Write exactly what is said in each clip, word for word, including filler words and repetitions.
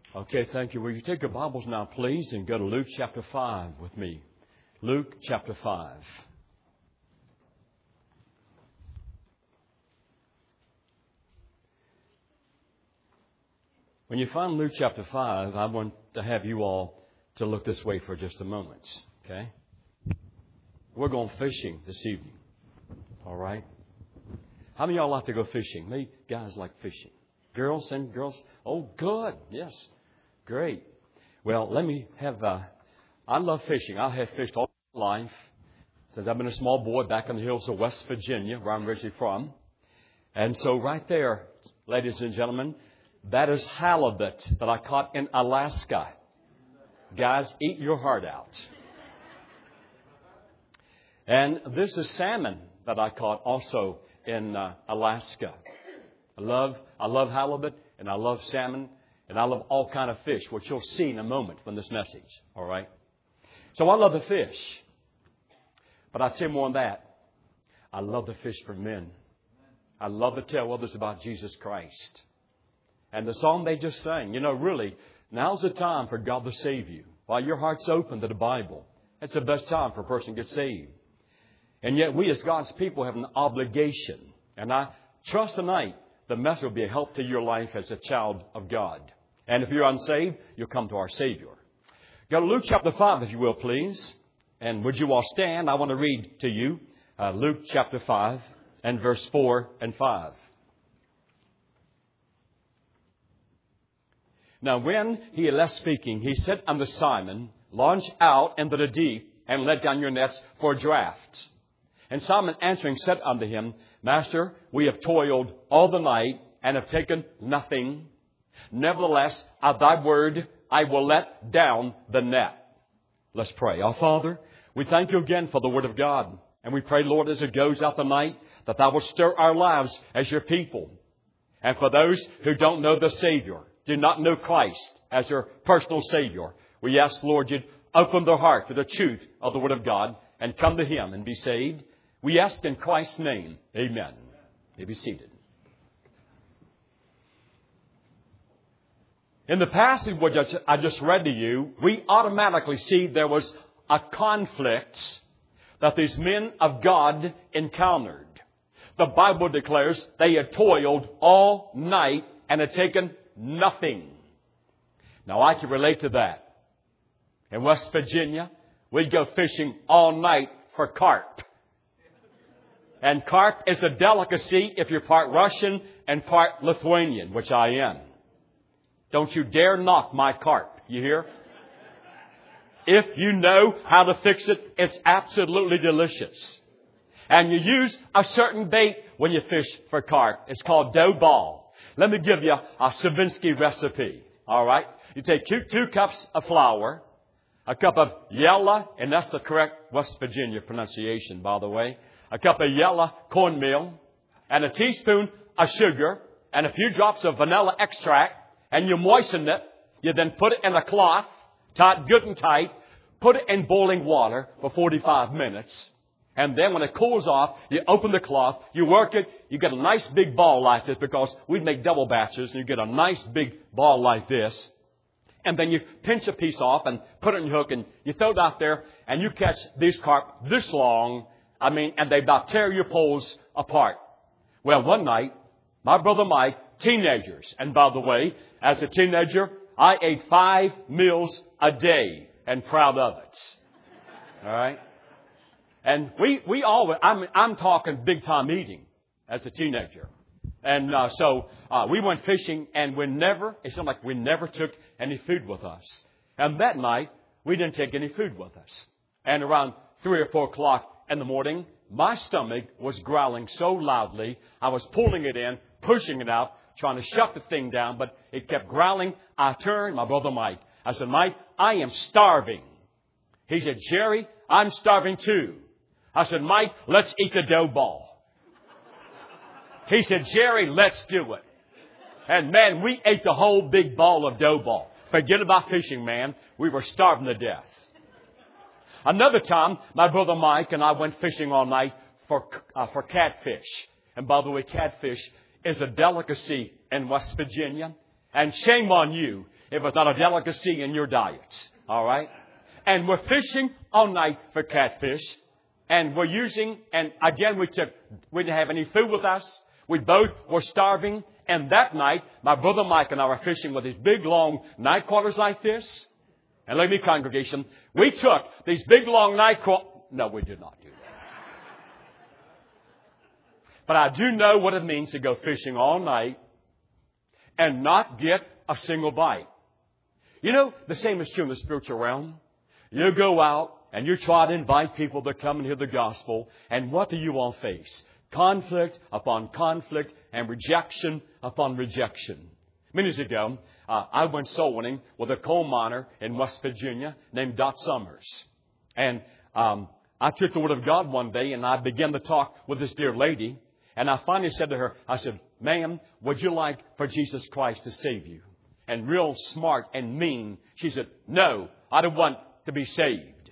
Okay, thank you. Will you take your Bibles now, please, and go to Luke chapter five with me. Luke chapter five. When you find Luke chapter five, I want to have you all to look this way for just a moment, okay? We're going fishing this evening, all right? How many of y'all like to go fishing? Me, guys like fishing. Girls and girls, oh, good, yes. Great. Well, let me have, uh, I love fishing. I have fished all my life since I've been a small boy back in the hills of West Virginia, where I'm originally from. And so right there, ladies and gentlemen, that is halibut that I caught in Alaska. Guys, eat your heart out. And this is salmon that I caught also in uh, Alaska. I love, I love halibut and I love salmon. And I love all kind of fish, which you'll see in a moment from this message. All right? So I love to fish. But I'll tell you more on that. I love to fish for men. I love to tell others about Jesus Christ. And the song they just sang, you know, really, now's the time for God to save you. While your heart's open to the Bible, it's the best time for a person to get saved. And yet we as God's people have an obligation. And I trust tonight the message will be a help to your life as a child of God. And if you're unsaved, you'll come to our Savior. Go to Luke chapter five, if you will, please. And would you all stand? I want to read to you uh, Luke chapter five and verse four and five. Now, when he had left speaking, he said unto Simon, Launch out into the deep and let down your nets for a draught. And Simon answering said unto him, Master, we have toiled all the night and have taken nothing. Nevertheless, at thy word, I will let down the net. Let's pray. Our Father, we thank you again for the word of God. And we pray, Lord, as it goes out tonight, that thou will stir our lives as your people. And for those who don't know the Savior, do not know Christ as their personal Savior, we ask, Lord, you'd open their heart to the truth of the word of God and come to Him and be saved. We ask in Christ's name. Amen. You may be seated. In the passage which I just read to you, we automatically see there was a conflict that these men of God encountered. The Bible declares they had toiled all night and had taken nothing. Now, I can relate to that. In West Virginia, we'd go fishing all night for carp. And carp is a delicacy if you're part Russian and part Lithuanian, which I am. Don't you dare knock my carp. You hear? If you know how to fix it, it's absolutely delicious. And you use a certain bait when you fish for carp. It's called dough ball. Let me give you a Savinsky recipe. All right? You take two, two cups of flour, a cup of yellow, and that's the correct West Virginia pronunciation, by the way, a cup of yellow cornmeal, and a teaspoon of sugar, and a few drops of vanilla extract, and you moisten it. You then put it in a cloth, tie it good and tight, put it in boiling water for forty-five minutes. And then when it cools off, you open the cloth, you work it, you get a nice big ball like this, because we make double batches, and you get a nice big ball like this. And then you pinch a piece off and put it in your hook, and you throw it out there, and you catch these carp this long, I mean, and they about tear your poles apart. Well, one night, my brother Mike, teenagers, and by the way, as a teenager, I ate five meals a day, and proud of it. All right? And we, we always, I'm, I'm talking big time eating as a teenager. And uh, so uh, we went fishing, and we never, it seemed like we never took any food with us. And that night, we didn't take any food with us. And around three or four o'clock in the morning, my stomach was growling so loudly, I was pulling it in, pushing it out, trying to shut the thing down, but it kept growling. I turned, my brother Mike. I said, Mike, I am starving. He said, Jerry, I'm starving too. I said, Mike, let's eat the dough ball. He said, Jerry, let's do it. And man, we ate the whole big ball of dough ball. Forget about fishing, man. We were starving to death. Another time, my brother Mike and I went fishing all night for uh, for catfish. And by the way, catfish is a delicacy in West Virginia. And shame on you It was not a delicacy in your diet. All right? And we're fishing all night for catfish. And we're using, and again, we took, we didn't have any food with us. We both were starving. And that night, my brother Mike and I were fishing with these big, long night quarters like this. And look at me, congregation. We took these big, long night quarters. No, we did not do that. But I do know what it means to go fishing all night and not get a single bite. You know, the same is true in the spiritual realm. You go out and you try to invite people to come and hear the gospel. And what do you all face? Conflict upon conflict and rejection upon rejection. Many years ago, uh, I went soul winning with a coal miner in West Virginia named Dot Summers. And um, I took the Word of God one day and I began to talk with this dear lady. And I finally said to her, I said, ma'am, would you like for Jesus Christ to save you? And real smart and mean, she said, no, I don't want to be saved.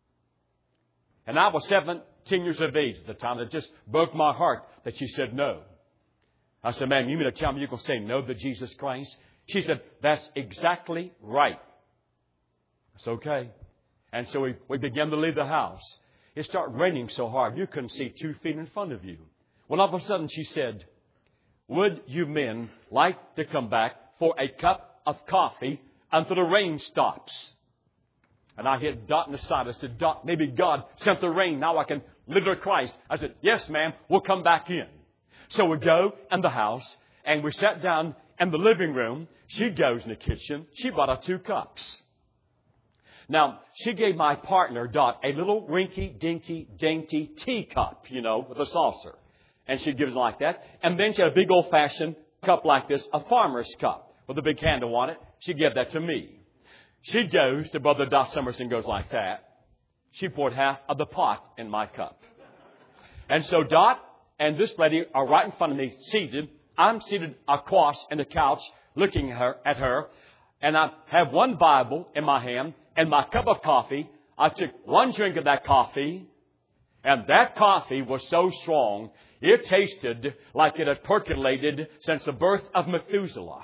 And I was seventeen years of age at the time. It just broke my heart that she said no. I said, ma'am, you mean to tell me you're going to say no to Jesus Christ? She said, that's exactly right. It's okay. And so we, we began to leave the house. It started raining so hard you couldn't see two feet in front of you. Well, all of a sudden she said, would you men like to come back for a cup of coffee until the rain stops? And I hit Dot in the side. I said, Dot, maybe God sent the rain. Now I can live to Christ. I said, yes, ma'am, we'll come back in. So we go in the house and we sat down in the living room. She goes in the kitchen. She brought us two cups. Now, she gave my partner, Dot, a little rinky-dinky, dainty teacup, you know, with a saucer. And she gives it like that. And then she had a big old-fashioned cup like this, a farmer's cup with a big handle on it. She gave that to me. She goes to Brother Dot Summers and goes like that. She poured half of the pot in my cup. And so Dot and this lady are right in front of me, seated. I'm seated across in the couch, looking at her, at her. And I have one Bible in my hand and my cup of coffee. I took one drink of that coffee. And that coffee was so strong, it tasted like it had percolated since the birth of Methuselah.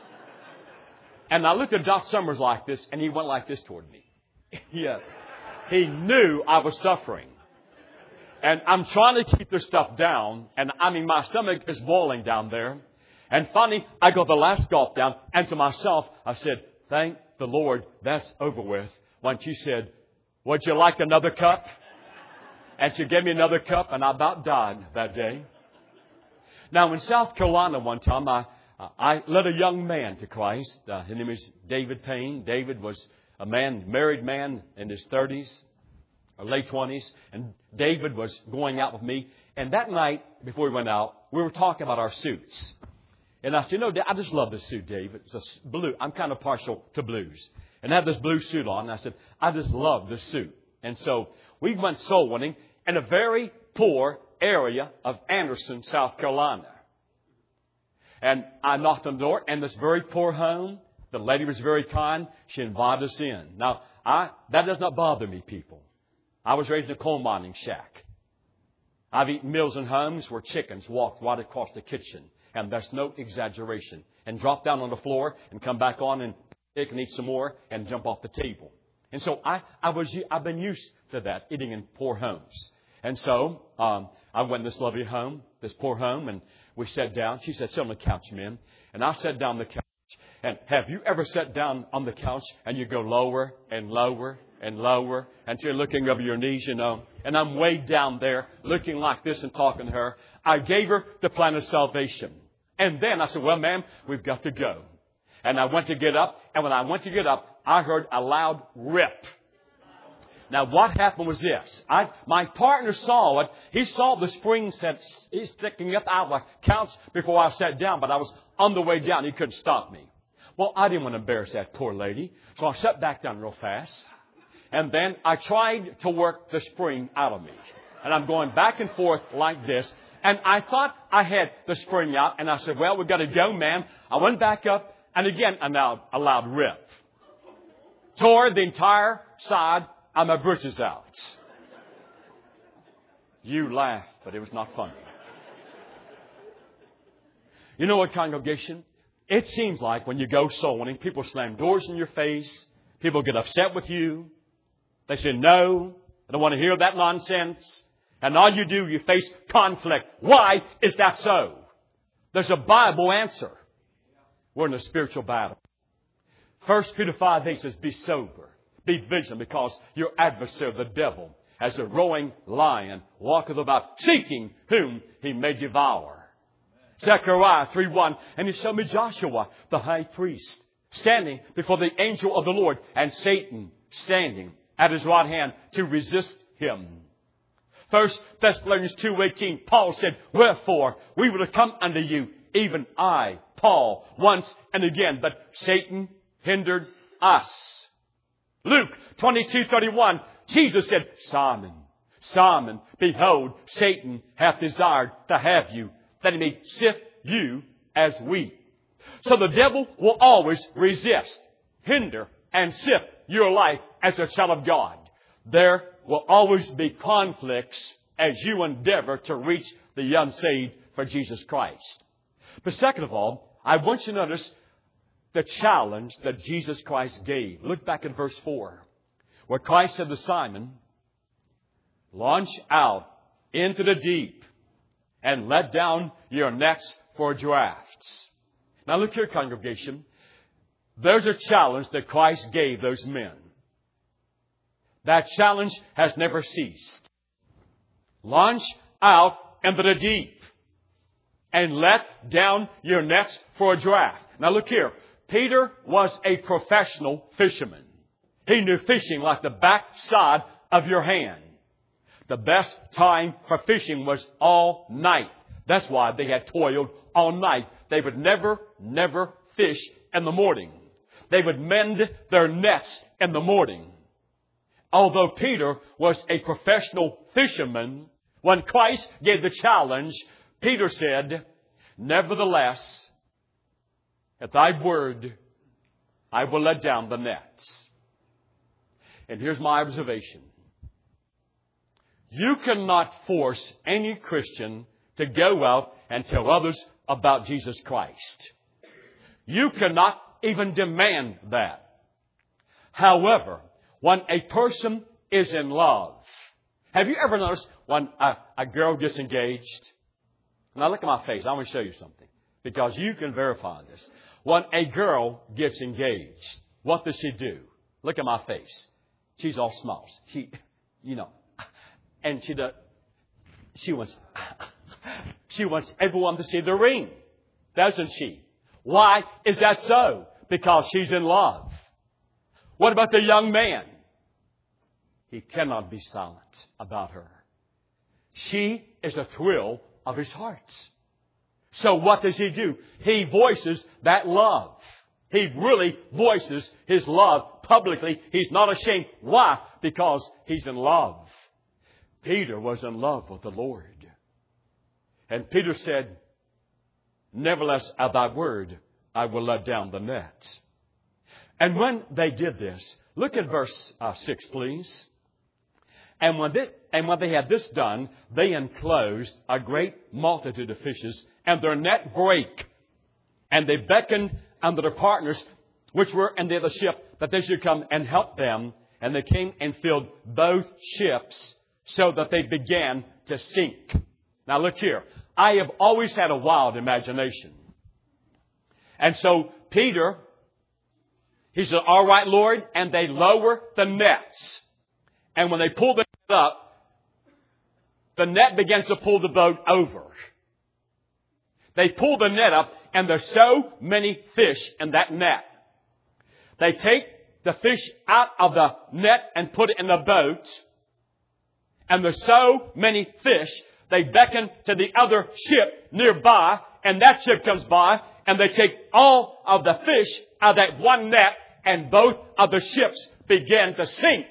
And I looked at Dot Summers like this, and he went like this toward me. Yeah. He knew I was suffering. And I'm trying to keep this stuff down. And I mean, my stomach is boiling down there. And finally, I got the last gulp down. And to myself, I said, thank the Lord, that's over with. When she said, would you like another cup? And she gave me another cup, and I about died that day. Now, in South Carolina one time, I, I led a young man to Christ. Uh, his name is David Payne. David was a man, married man in his thirties, or late twenties. And David was going out with me. And that night, before we went out, we were talking about our suits. And I said, you know, I just love this suit, David. It's a blue. I'm kind of partial to blues. And I had this blue suit on. And I said, I just love this suit. And so we went soul winning in a very poor area of Anderson, South Carolina. And I knocked on the door, and this very poor home, the lady was very kind. She invited us in. Now, I that does not bother me, people. I was raised in a coal mining shack. I've eaten meals in homes where chickens walked right across the kitchen. And that's no exaggeration. And drop down on the floor and come back on and pick and eat some more and jump off the table. And so I, I was, I've been used to that, eating in poor homes. And so um, I went to this lovely home, this poor home, and we sat down. She said, sit on the couch, men. And I sat down on the couch. And have you ever sat down on the couch and you go lower and lower and lower until you're looking over your knees, you know? And I'm way down there looking like this and talking to her. I gave her the plan of salvation. And then I said, well, ma'am, we've got to go. And I went to get up. And when I went to get up, I heard a loud rip. Now, what happened was this. I, my partner saw it. He saw the spring set, he's sticking up out of the couch before I sat down, but I was on the way down. He couldn't stop me. Well, I didn't want to embarrass that poor lady, so I sat back down real fast. And then I tried to work the spring out of me. And I'm going back and forth like this. And I thought I had the spring out, and I said, well, we've got to go, ma'am. I went back up, and again, a loud, a loud rip. Tore the entire side of my britches out. You laughed, but it was not funny. You know what, congregation? It seems like when you go soul winning, people slam doors in your face. People get upset with you. They say, no, I don't want to hear that nonsense. And all you do, you face conflict. Why is that so? There's a Bible answer. We're in a spiritual battle. First Peter five eight says, be sober, be vigilant, because your adversary, the devil, as a roaring lion, walketh about, seeking whom he may devour. Zechariah three one, and he showed me Joshua, the high priest, standing before the angel of the Lord, and Satan standing at his right hand to resist him. First Thessalonians two eighteen, Paul said, wherefore we would have come unto you, even I, Paul, once and again, but Satan hindered us. Luke twenty-two thirty-one, Jesus said, Simon, Simon, behold, Satan hath desired to have you, that he may sift you as wheat. So the devil will always resist, hinder, and sift your life as a child of God. There will always be conflicts as you endeavor to reach the unsaved for Jesus Christ. But second of all, I want you to notice the challenge that Jesus Christ gave. Look back at verse four, where Christ said to Simon, launch out into the deep and let down your nets for drafts. Now look here, congregation. There's a challenge that Christ gave those men. That challenge has never ceased. Launch out into the deep and let down your nets for a draft. Now look here. Peter was a professional fisherman. He knew fishing like the backside of your hand. The best time for fishing was all night. That's why they had toiled all night. They would never, never fish in the morning. They would mend their nets in the morning. Although Peter was a professional fisherman, when Christ gave the challenge, Peter said, nevertheless, at thy word, I will let down the nets. And here's my observation. You cannot force any Christian to go out and tell others about Jesus Christ. You cannot even demand that. However, when a person is in love, have you ever noticed when a, a girl gets engaged? Now look at my face. I want to show you something, because you can verify this. When a girl gets engaged, what does she do? Look at my face. She's all smiles. She, you know, and she does. She wants. She wants everyone to see the ring, doesn't she? Why is that so? Because she's in love. What about the young man? He cannot be silent about her. She is a thrill of his heart. So what does he do? He voices that love. He really voices his love publicly. He's not ashamed. Why? Because he's in love. Peter was in love with the Lord. And Peter said, nevertheless, at thy word, I will let down the nets. And when they did this, look at verse uh, six, please. And when, this, and when they had this done, they enclosed a great multitude of fishes, and their net brake. And they beckoned unto their partners, which were in the other ship, that they should come and help them. And they came and filled both ships, so that they began to sink. Now look here. I have always had a wild imagination. And so Peter, he said, all right, Lord. And they lower the nets. And when they pull the net up, the net begins to pull the boat over. They pull the net up, and there's so many fish in that net. They take the fish out of the net and put it in the boat. And there's so many fish, they beckon to the other ship nearby, and that ship comes by, and they take all of the fish out of that one net, and both of the ships begin to sink.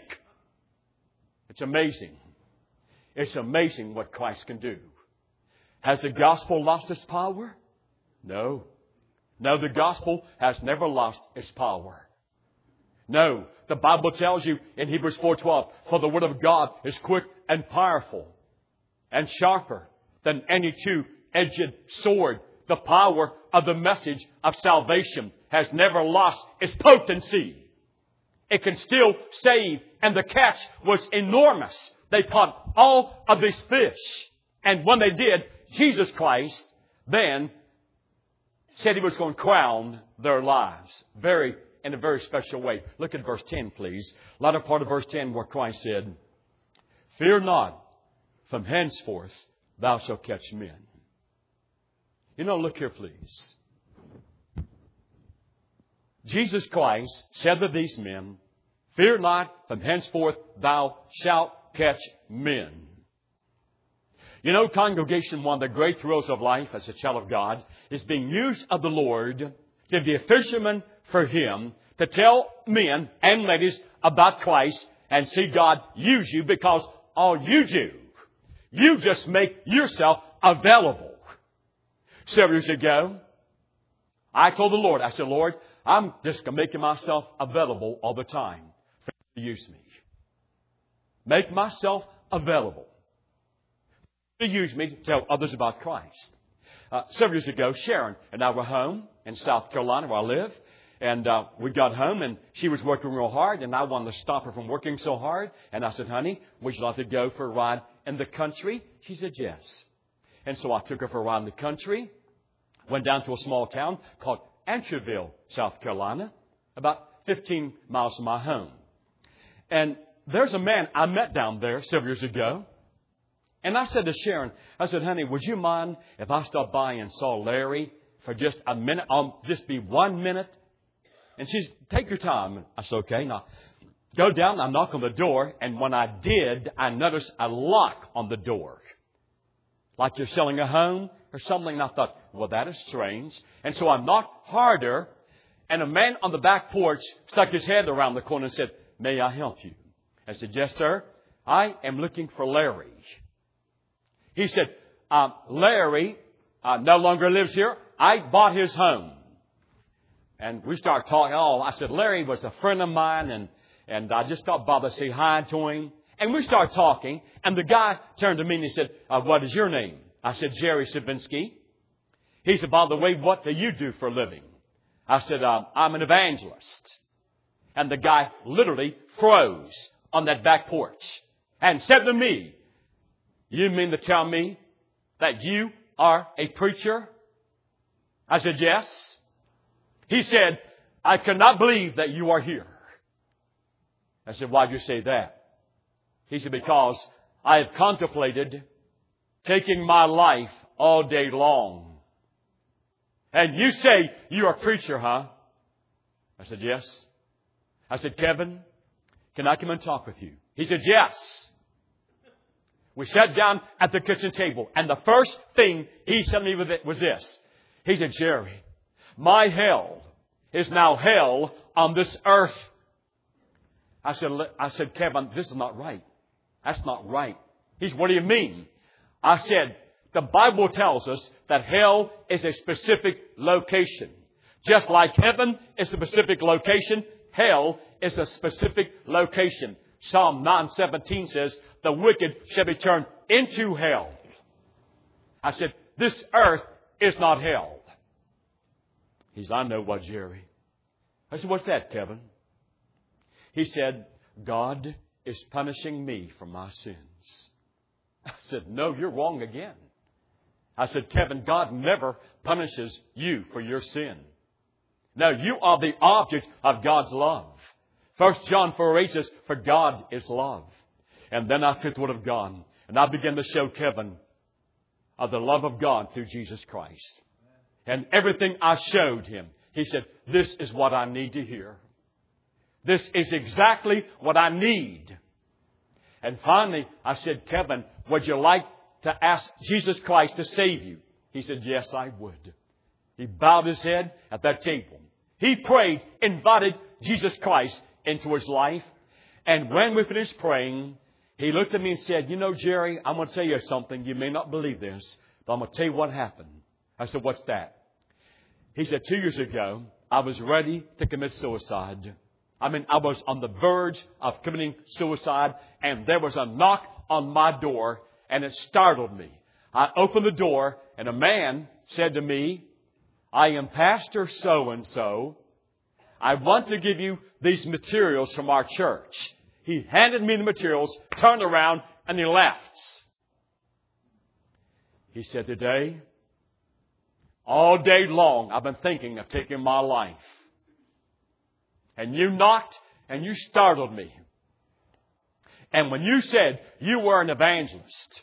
It's amazing. It's amazing what Christ can do. Has the gospel lost its power? No. No, the gospel has never lost its power. No, the Bible tells you in Hebrews four twelve, for the word of God is quick and powerful and sharper than any two-edged sword, The power of the message of salvation has never lost its potency. It can still save, and the catch was enormous. They caught all of these fish. And when they did, Jesus Christ then said He was going to crown their lives. Very, in a very special way. Look at verse ten, please. Latter part of verse ten where Christ said, "Fear not, from henceforth thou shalt catch men." You know, look here, please. Jesus Christ said to these men, "Fear not, from henceforth thou shalt catch men." You know, congregation, one of the great thrills of life as a child of God is being used of the Lord to be a fisherman for Him, to tell men and ladies about Christ and see God use you, because all you do, you just make yourself available. Several years ago, I told the Lord, I said, "Lord, I'm just making myself available all the time for you to use me. Make myself available to use me to tell others about Christ." Uh, several years ago, Sharon and I were home in South Carolina where I live. And uh, we got home and she was working real hard. And I wanted to stop her from working so hard. And I said, "Honey, would you like to go for a ride in the country?" She said, "Yes." And so I took her for a ride in the country. Went down to a small town called Antroville, South Carolina, about fifteen miles from my home. And there's a man I met down there several years ago. And I said to Sharon, I said, "Honey, would you mind if I stopped by and saw Larry for just a minute? I'll just be one minute." And she said, "Take your time." I said, "Okay." Now, go down, I knock on the door. And when I did, I noticed a lock on the door. Like you're selling a home or something. And I thought, well, that is strange. And so I knocked harder. And a man on the back porch stuck his head around the corner and said, "May I help you?" I said, "Yes, sir. I am looking for Larry." He said, um, "Larry uh, no longer lives here. I bought his home." And we started talking. Oh, I said, "Larry was a friend of mine, and, and I just thought Bob would say hi to him." And we started talking. And the guy turned to me and he said, uh, "What is your name?" I said, "Jerry Sabinsky." He said, "By the way, what do you do for a living?" I said, uh, "I'm an evangelist." And the guy literally froze on that back porch and said to me, "You mean to tell me that you are a preacher?" I said, "Yes." He said, "I cannot believe that you are here." I said, "Why do you say that?" He said, "Because I have contemplated taking my life all day long." "And you say you're a preacher, huh?" I said, "Yes." I said, "Kevin, can I come and talk with you?" He said, "Yes." We sat down at the kitchen table. And the first thing he said to me was this. He said, "Jerry, my hell is now hell on this earth." I said, I said, "Kevin, this is not right. That's not right." He said, "What do you mean?" I said, "The Bible tells us that hell is a specific location. Just like heaven is a specific location, hell is a specific location. Psalm nine seventeen says, the wicked shall be turned into hell." I said, "This earth is not hell." He said, "I know what, Jerry." I said, "What's that, Kevin?" He said, "God is punishing me for my sins." I said, "No, you're wrong again." I said, "Kevin, God never punishes you for your sin. No, you are the object of God's love. First John four eight says, for God is love." And then I took the Word of God and I began to show Kevin of the love of God through Jesus Christ. And everything I showed him, he said, "This is what I need to hear. This is exactly what I need." And finally, I said, "Kevin, would you like to ask Jesus Christ to save you?" He said, "Yes, I would." He bowed his head at that table. He prayed, invited Jesus Christ into his life. And when we finished praying, he looked at me and said, "You know, Jerry, I'm going to tell you something. You may not believe this, but I'm going to tell you what happened." I said, "What's that?" He said, two years ago, I was ready to commit suicide. I mean, I was on the verge of committing suicide, and there was a knock on my door, and it startled me. I opened the door, and a man said to me, I am Pastor so-and-so. I want to give you these materials from our church. He handed me the materials, turned around, and he left. He said, today, all day long, I've been thinking of taking my life. And you knocked and you startled me. And when you said you were an evangelist,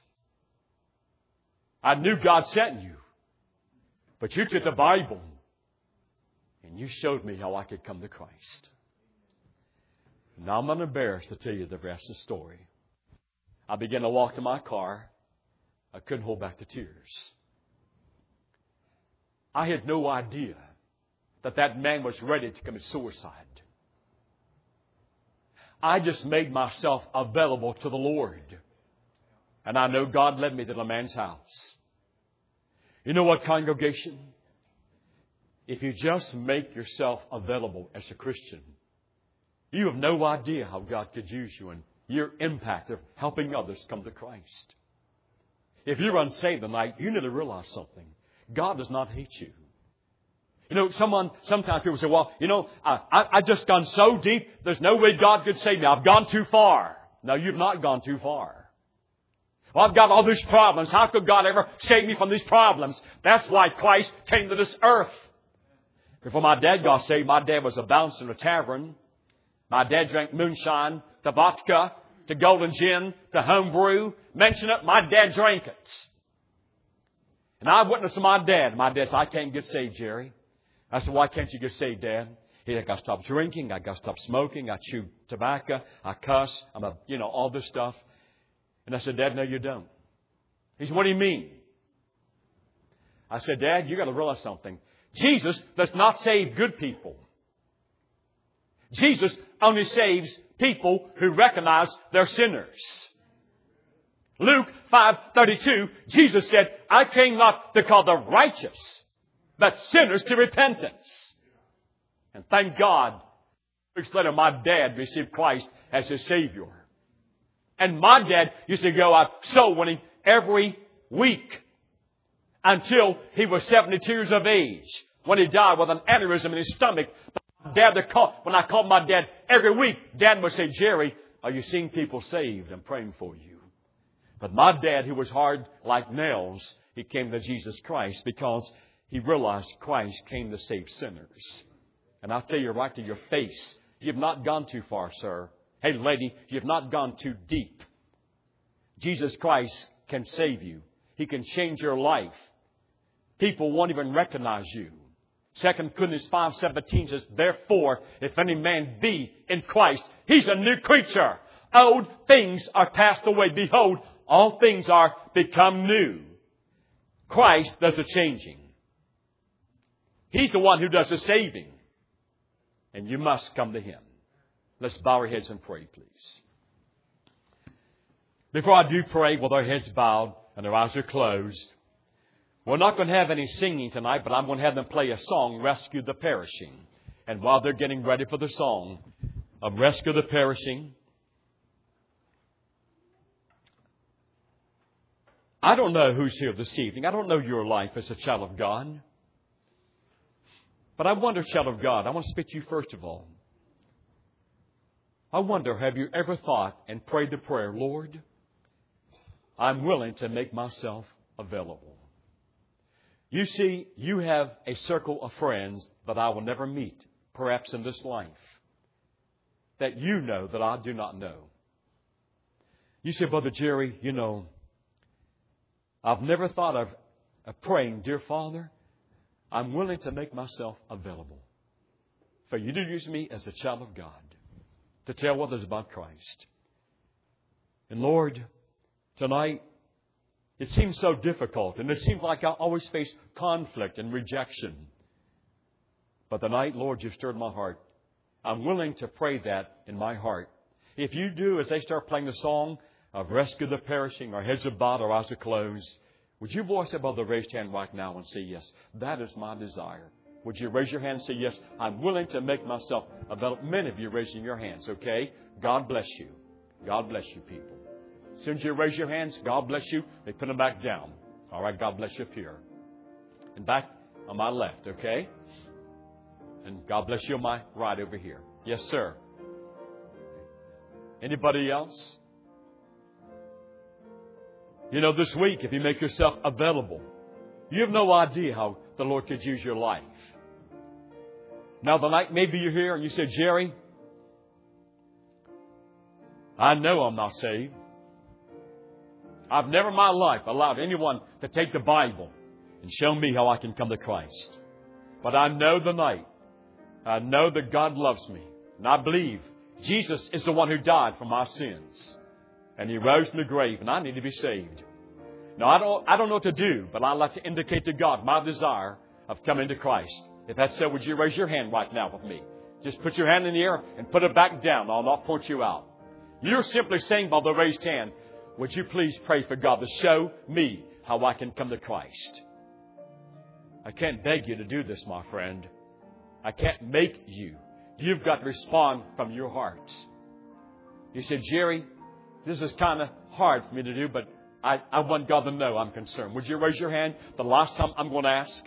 I knew God sent you. But you took the Bible and you showed me how I could come to Christ. Now I'm not embarrassed to tell you the rest of the story. I began to walk to my car. I couldn't hold back the tears. I had no idea that that man was ready to commit suicide. I just made myself available to the Lord. And I know God led me to the man's house. You know what, congregation? If you just make yourself available as a Christian, you have no idea how God could use you in your impact of helping others come to Christ. If you're unsaved tonight, you need to realize something. God does not hate you. You know, someone, sometimes people say, well, you know, I, I, I've just gone so deep, there's no way God could save me. I've gone too far. No, you've not gone too far. Well, I've got all these problems. How could God ever save me from these problems? That's why Christ came to this earth. Before my dad got saved, my dad was a bouncer in a tavern. My dad drank moonshine, to vodka, to golden gin, to homebrew. Mention it, my dad drank it. And I witnessed to my dad. My dad said, I can't get saved, Jerry. I said, why can't you get saved, Dad? He said, I got to stop drinking. I got to stop smoking. I chew tobacco. I cuss. I'm a, you know, all this stuff. And I said, Dad, no, you don't. He said, what do you mean? I said, Dad, you got to realize something. Jesus does not save good people. Jesus only saves people who recognize they're sinners. Luke five thirty-two, Jesus said, I came not to call the righteous, but sinners to repentance. And thank God, weeks later, my dad received Christ as his Savior. And my dad used to go out soul winning every week until he was seventy-two years of age, when he died with an aneurysm in his stomach. Dad, when I called my dad every week, Dad would say, Jerry, are you seeing people saved? I'm praying for you. But my dad, who was hard like nails, he came to Jesus Christ because he realized Christ came to save sinners. And I'll tell you right to your face, you've not gone too far, sir. Hey, lady, you've not gone too deep. Jesus Christ can save you. He can change your life. People won't even recognize you. Second Corinthians five seventeen says, therefore, if any man be in Christ, he's a new creature. Old things are passed away. Behold, all things are become new. Christ does the changing. He's the one who does the saving. And you must come to Him. Let's bow our heads and pray, please. Before I do pray with our heads bowed and our eyes are closed, we're not going to have any singing tonight, but I'm going to have them play a song, Rescue the Perishing. And while they're getting ready for the song of Rescue the Perishing, I don't know who's here this evening. I don't know your life as a child of God. But I wonder, child of God, I want to speak to you first of all. I wonder, have you ever thought and prayed the prayer, Lord, I'm willing to make myself available. You see, you have a circle of friends that I will never meet, perhaps in this life, that you know that I do not know. You say, Brother Jerry, you know, I've never thought of, of praying, dear Father, I'm willing to make myself available for you to use me as a child of God to tell others about Christ. And Lord, tonight, it seems so difficult, and it seems like I always face conflict and rejection. But tonight, Lord, you've stirred my heart. I'm willing to pray that in my heart. If you do, as they start playing the song of Rescue the Perishing, our heads are bowed, our eyes are closed, would you voice above the raised hand right now and say, yes, that is my desire. Would you raise your hand and say, yes, I'm willing to make myself available. Many of you raising your hands, okay? God bless you. God bless you, people. As soon as you raise your hands, God bless you. They put them back down. All right, God bless you up here. And back On my left, okay? And God bless you on my right over here. Yes, sir. Anybody else? You know, this week, if you make yourself available, you have no idea how the Lord could use your life. Now, the night maybe you're here and you say, Jerry, I know I'm not saved. I've never in my life allowed anyone to take the Bible and show me how I can come to Christ. But I know the night. I know that God loves me. And I believe Jesus is the one who died for my sins. And He rose from the grave, and I need to be saved. Now, I don't, I don't know what to do, but I'd like to indicate to God my desire of coming to Christ. If that's so, would you raise your hand right now with me? Just put your hand in the air and put it back down. I'll not point you out. You're simply saying by the raised hand, would you please pray for God to show me how I can come to Christ? I can't beg you to do this, my friend. I can't make you. You've got to respond from your heart. You said, Jerry, this is kind of hard for me to do, but I, I want God to know I'm concerned. Would you raise your hand the last time I'm going to ask?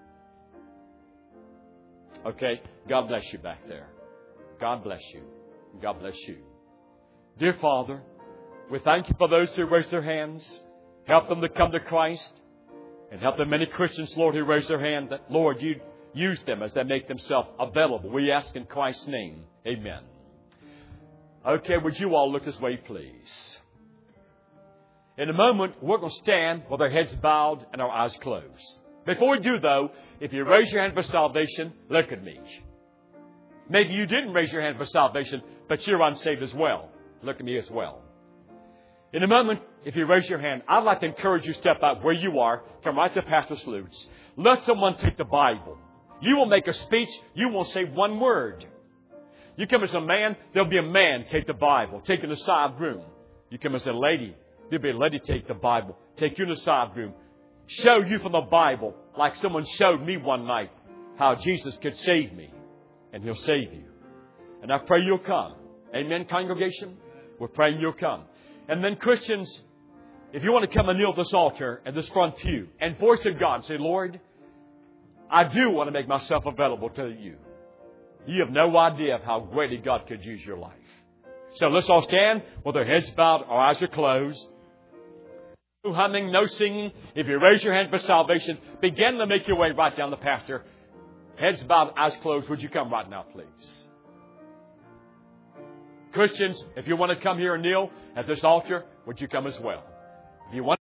Okay. God bless you back there. God bless you. God bless you. Dear Father, we thank you for those who raise their hands. Help them to come to Christ. And help the many Christians, Lord, who raise their hand, that, Lord, you use them as they make themselves available. We ask in Christ's name. Amen. Okay, would you all look this way, please? In a moment, we're going to stand with our heads bowed and our eyes closed. Before we do, though, if you raise your hand for salvation, look at me. Maybe you didn't raise your hand for salvation, but you're unsaved as well. Look at me as well. In a moment, if you raise your hand, I'd like to encourage you to step out where you are. Come right to Pastor Slutes. Let someone take the Bible. You will make a speech. You won't say one word. You come as a man, there'll be a man take the Bible, take it in the side room. You come as a lady, there'll be a lady take the Bible, take you in the side room. Show you from the Bible, like someone showed me one night, how Jesus could save me. And He'll save you. And I pray you'll come. Amen, congregation? We're praying you'll come. And then Christians, if you want to come and kneel at this altar at this front pew and voice to God, say, Lord, I do want to make myself available to you. You have no idea of how greatly God could use your life. So let's all stand with our heads bowed, our eyes are closed. No humming, no singing. If you raise your hand for salvation, begin to make your way right down the pastor. Heads bowed, eyes closed. Would you come right now, please? Christians, if you want to come here and kneel at this altar, would you come as well? If you want